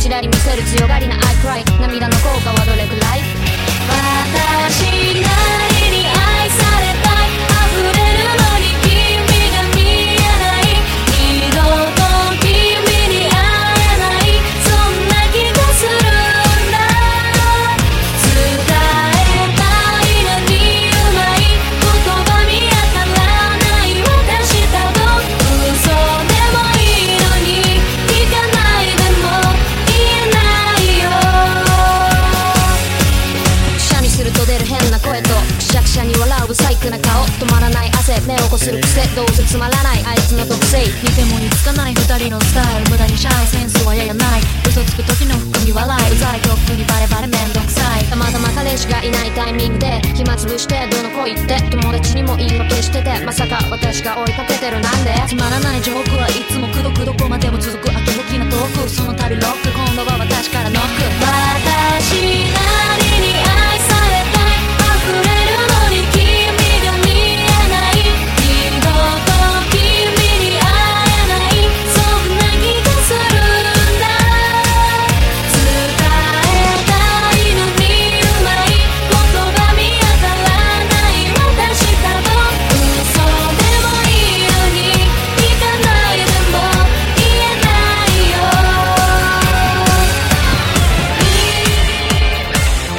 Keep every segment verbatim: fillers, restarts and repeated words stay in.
らり見せる強がりな I cry 涙の効果はどれくらい私なりに愛されたい溢れるのに君が見えない二度と君に会えないそんな気がするんだ伝えたいのにうまい言葉見当たらない私多分嘘でもいいのに聞かないでも言えないよくしゃみすると出る変な声とくしゃくしゃに笑う不細工な顔止まらない汗目をこする癖どうせつまらないあいつの特性似ても似つかない二人のスタイル無駄にシャイセンスはややない嘘つく時の含み笑いうざいとっくにバレバレめんどくさいたまたま彼氏がいないタイミングで暇つぶしてどの子行って友達にも言い訳しててまさか私が追いかけてるなんでつまらないジョークはいつもくどくどこまでも続く後向きなトークその度ロック今度は私からノック私なりに愛されたい溢れるのに君が見えない二度と君に会えないそんな気がするんだ伝えたいのにうまい言葉見当たらない私多分嘘でもいいのに聞かないでも言えないよ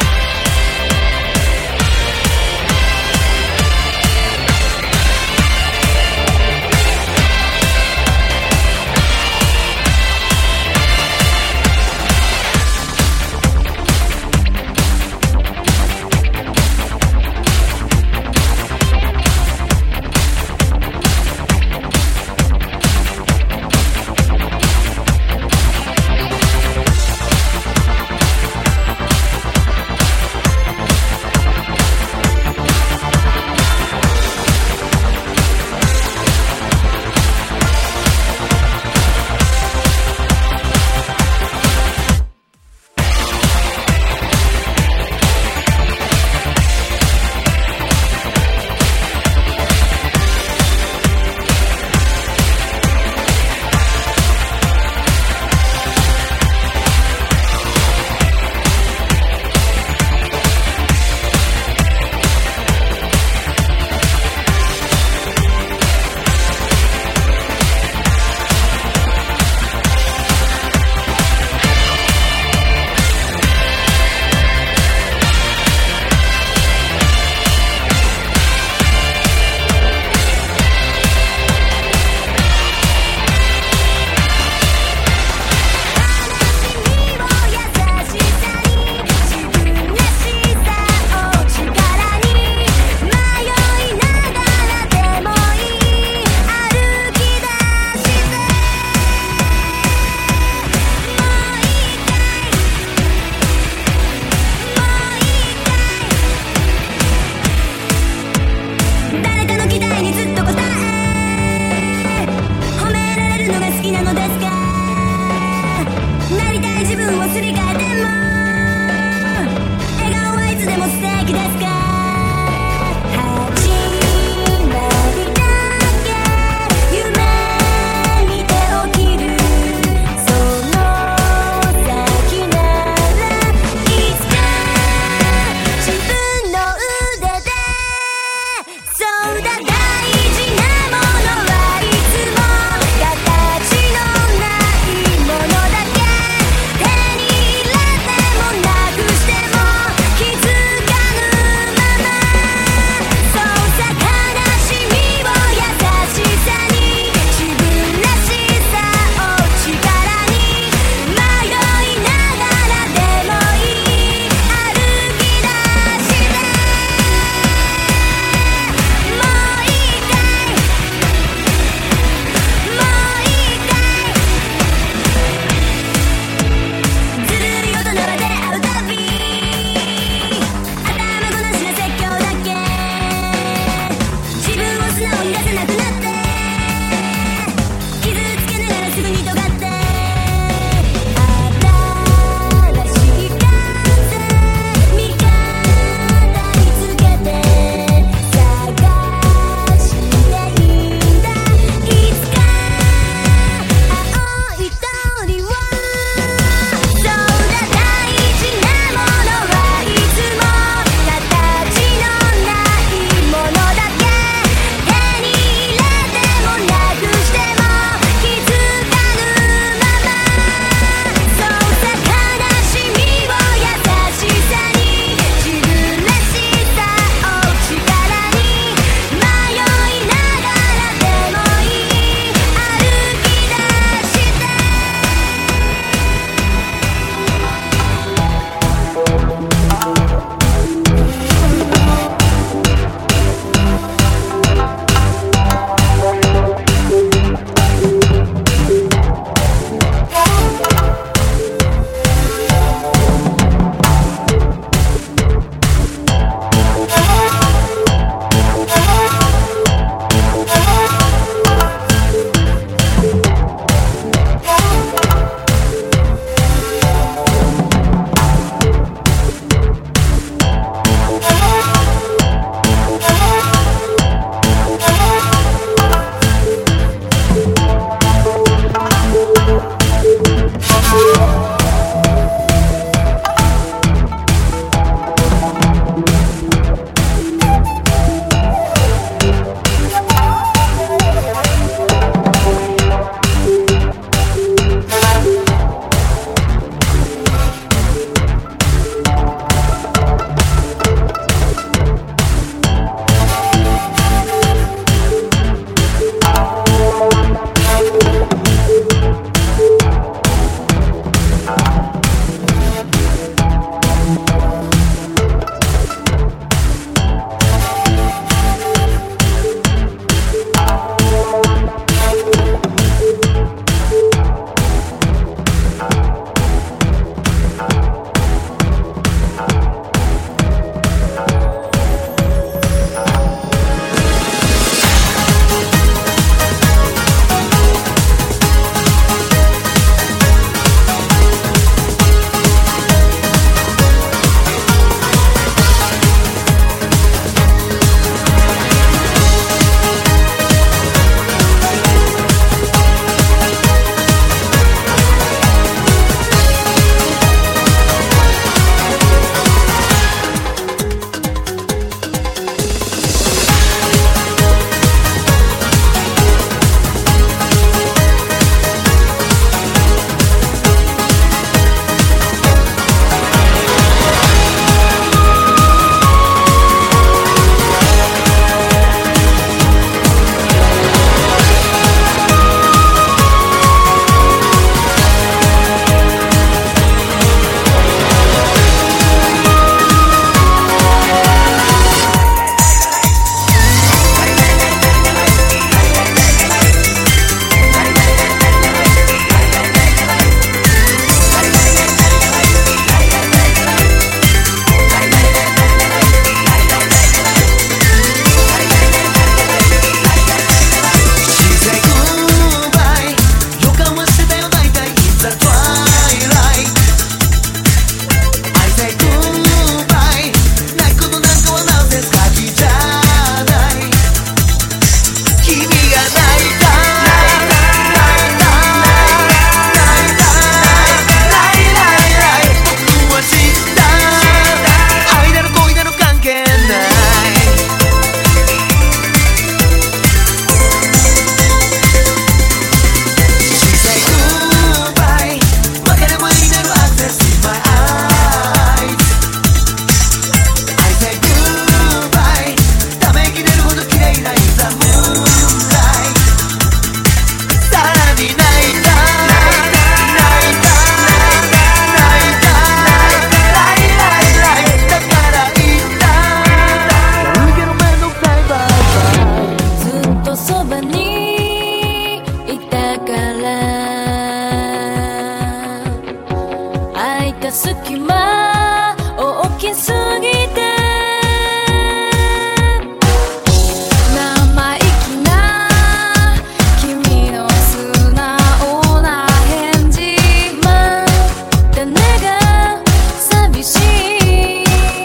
隙間大きすぎて生意気な君の素直な返事まだねが寂しい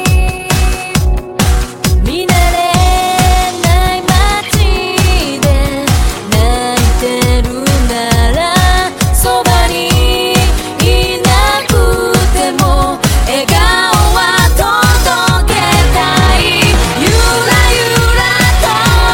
見慣れない街で泣いてるならそばにいなくても笑顔は届けたいゆらゆらと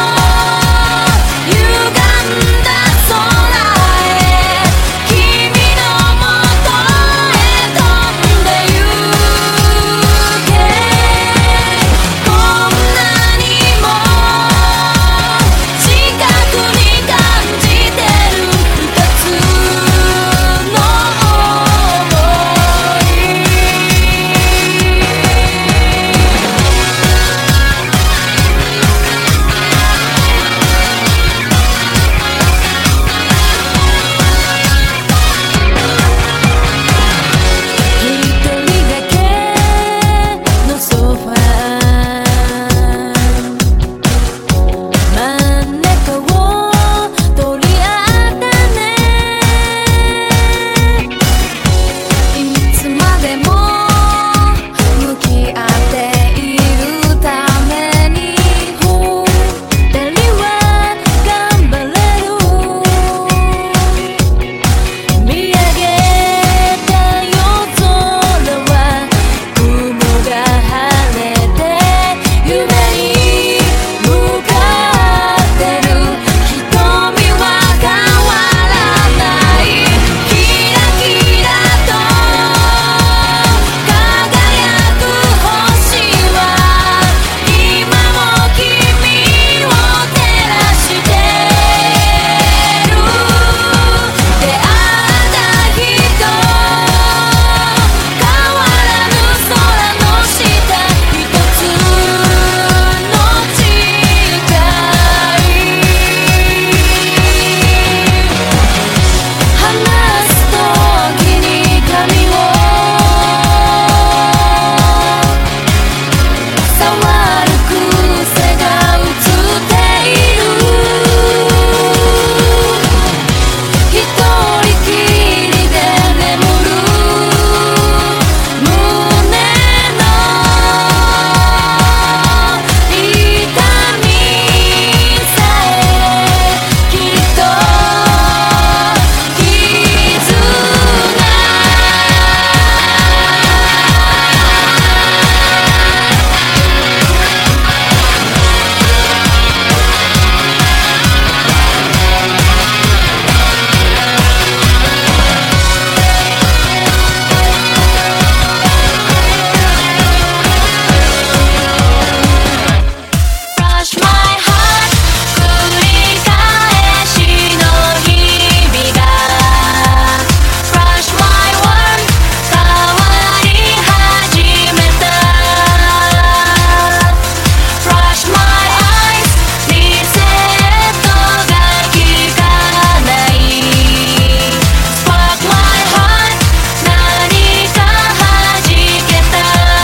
歪んだ空へ君のもとへ飛んでゆけこんなにも近くに感じてる二つの想い一人だけのソファー真ん中を取り合ったねいつまでも向き合っているために二人は頑張れる見上げた夜空は雲が晴れて夢に向かってる瞳は変わらないキラキラと輝く星は今も君を照らしてる出会った人変わらぬ空の下一つの誓い話す時に髪を触る癖が映っている一人きりで眠る胸の痛みさえきっと絆Brush my heart 繰り返しの日々が Brush my world 変わり始めた Brush my eyes リセットが効かない Spark my heart 何か弾けた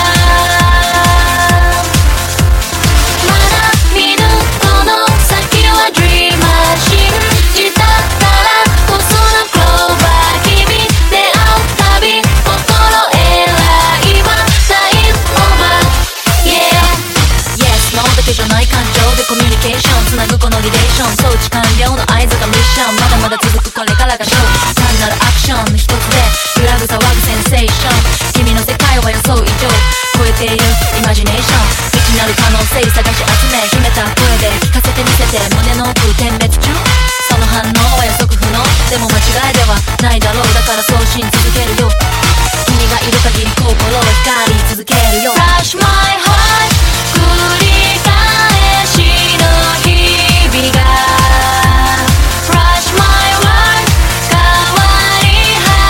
まだ見ぬこの先は Dreamer 信じたからこその Clover 君出会うたび心得ないは Time over Yeah Yes No だけじゃない感情でコミュニケーションつなぐこのリレーション装置完了の合図がミッションまだまだ続くこれからがショー単なるアクションの一つで揺らぐ騒ぐセンセーション君の世界は予想以上超えているイマジネーション未知なる可能性探し集め秘めた声で聞かせてみせて胸の奥点滅中その反応は予測不能でも間違いではないだろうだから送信続けるよ君がいる限り心を光り続けるよ Brush my heart 繰り返しの日々が Brush my world 変わり始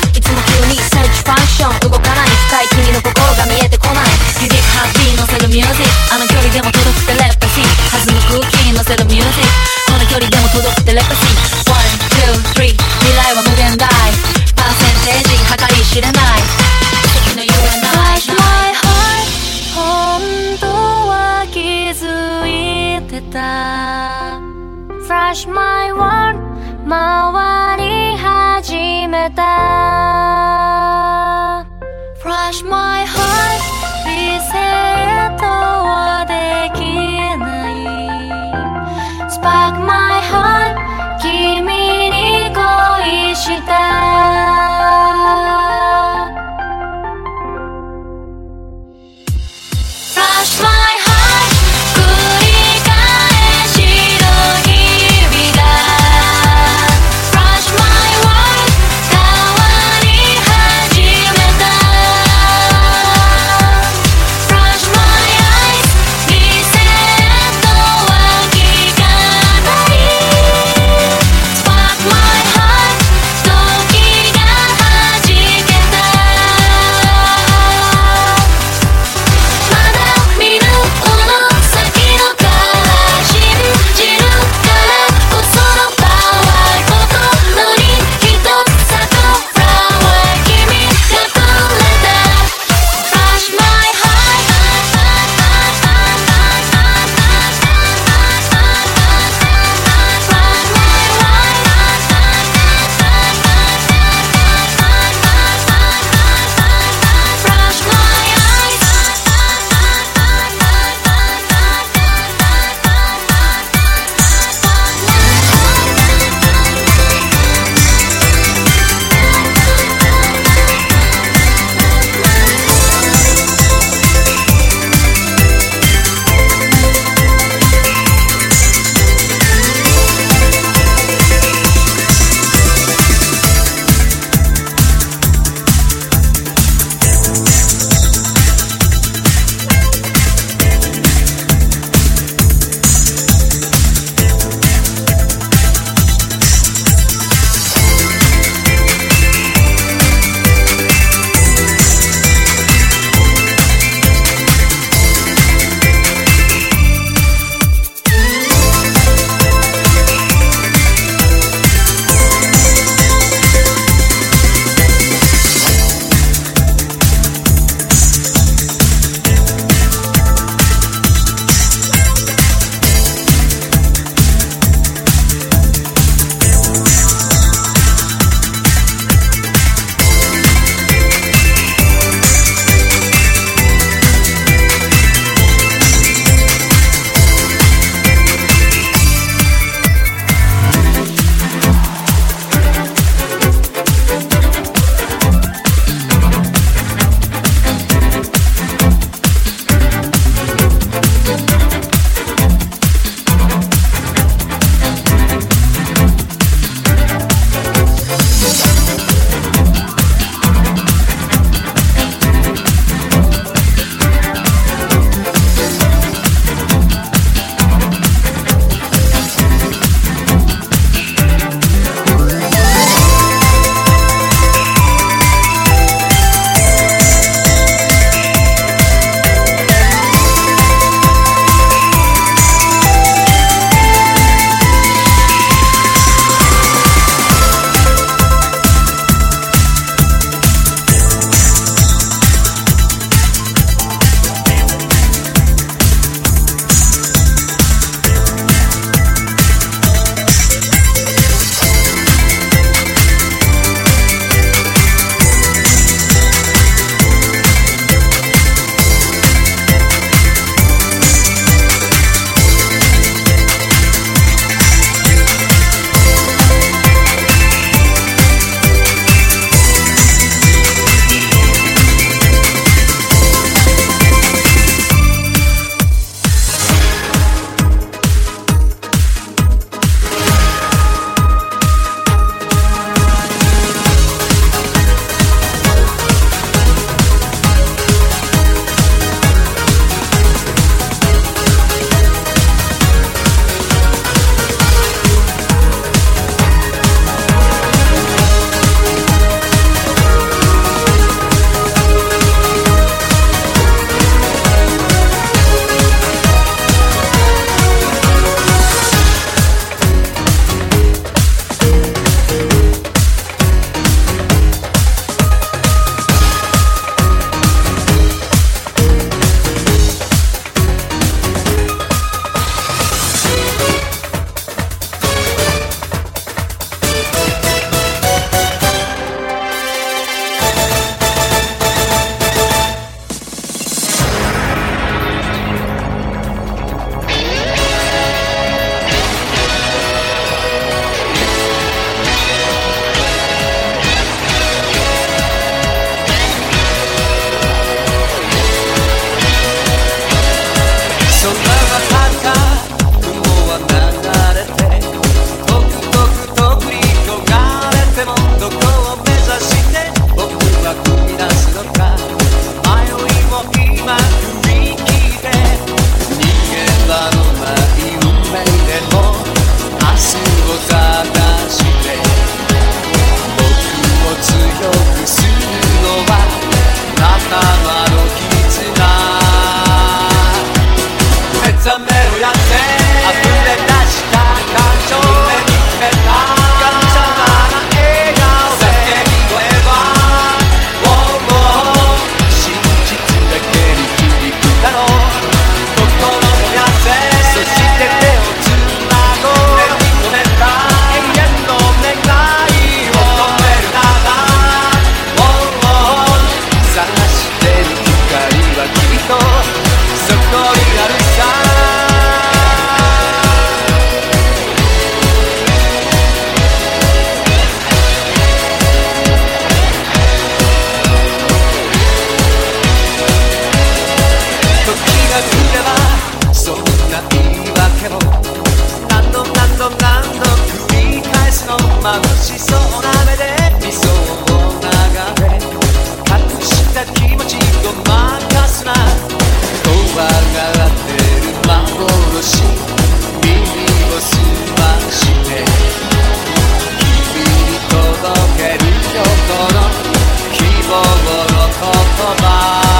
いつも急にセーチファンクション動かない深い君の心が見えてこない響くハッピー乗せるミュージックあの距離でも届くテレパシー弾む空気乗せるミュージックこの距離でも届くテレパシー ワン、ツー、スリー 未来は無限大パーセンテージ計り知れない時の言わない Flash my heart 本当は気づいてた Flash my world 回り始めた葉